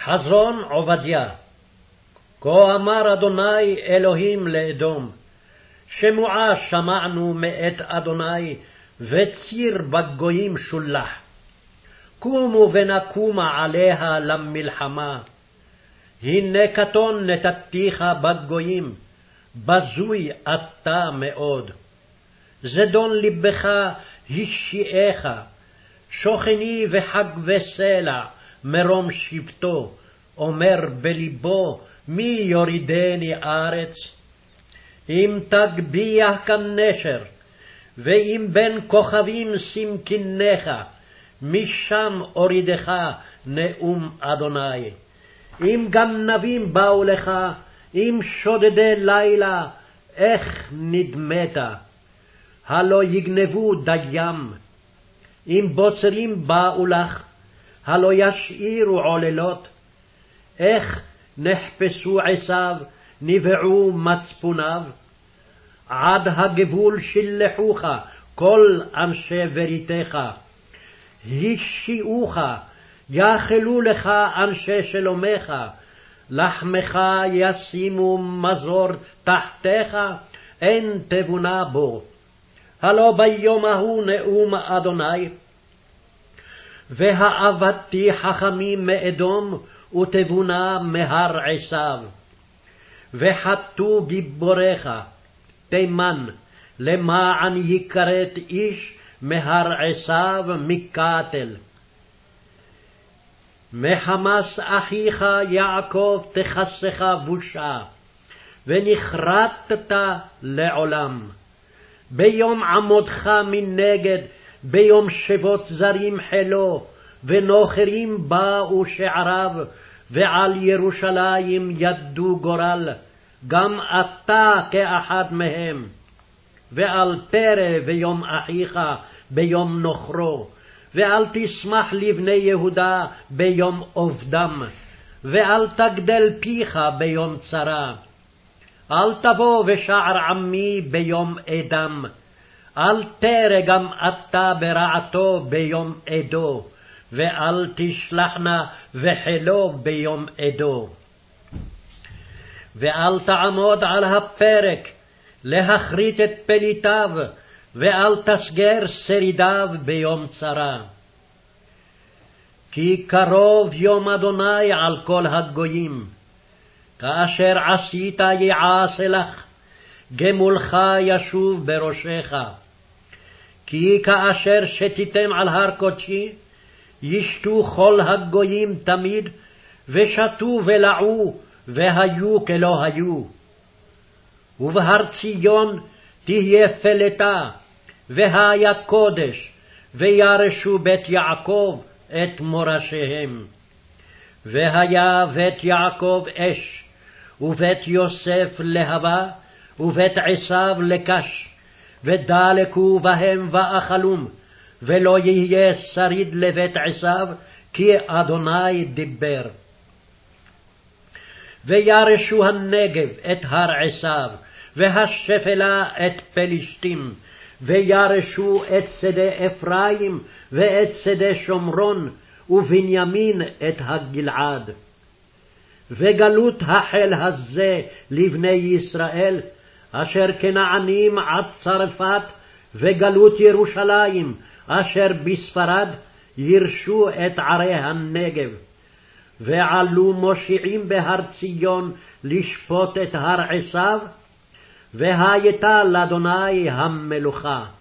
חזון עובדיה. כה אמר אדוני אלוהים לאדום, שמועה שמענו מאת אדוני, וציר בגויים שולח. קומו ונקומה עליה למלחמה. הנה קטון נתתיך בגויים, בזוי אתה מאוד. זדון לבך השיעך, שוכני וחג וסלע מרום שבטו, אומר בלבו מי יורידני ארץ? אם תגביח כנשר, ואם בין כוכבים שים קינך, משם אורידך נאום אדוני. אם גנבים באו לך, אם שודדי לילה, איך נדמת? הלא יגנבו דיים. אם בוצרים באו לך, הלא ישאירו עוללות. איך נחפשו עשיו, נבעו מצפוניו. עד הגבול שלחוך כל אנשי בריתך. השיעוך, יאכלו לך אנשי שלומך. לחמך ישימו מזור תחתיך, אין תבונה בו. הלא ביום ההוא נאום אדוני, והאבדתי חכמים מאדום, ותבונה מהר עשיו. וחטאו גיבוריך, תימן, למען יכרת איש מהר עשיו מקטל. מחמס אחיך יעקב תכסך בושה, ונכרתת לעולם. ביום עמודך מנגד, ביום שבות זרים חילו, ונוכרים באו שעריו, ועל ירושלים ידו גורל, גם אתה כאחד מהם. ואל תרא ביום אחיך ביום נוכרו, ואל תשמח לבני יהודה ביום עובדם, ואל תגדל פיך ביום צרה. אל תבוא בשער עמי ביום אדם, אל תרא גם אתה ברעתו ביום עדו, ואל תשלחנה וחילו ביום עדו. ואל תעמוד על הפרק להכרית את פליטיו, ואל תסגר שרידיו ביום צרה. כי קרוב יום אדוני על כל הגויים, כאשר עשית יעשה לך, גמולך ישוב בראשך. כי כאשר שתיתם על הר קודשי, ישתו כל הגויים תמיד, ושתו ולעו, והיו כלא היו. ובהר ציון תהיה פלטה, והיה קודש, וירשו בית יעקב את מורשיהם. והיה בית יעקב אש, ובית יוסף להבה, ובית עשיו לקש, ודלקו בהם ואכלום, ולא יהיה שריד לבית עשיו, כי אדוני דיבר. וירשו הנגב את הר עשיו, והשפלה את פלישתים, וירשו את שדה אפרים, ואת שדה שומרון, ובנימין את הגלעד. וגלות החל הזה לבני ישראל, אשר כנענים עד צרפת, וגלות ירושלים, אשר בספרד, ירשו את ערי הנגב. ועלו מושיעים בהר ציון לשפוט את הר עשיו, והייתה לאדוני המלוכה.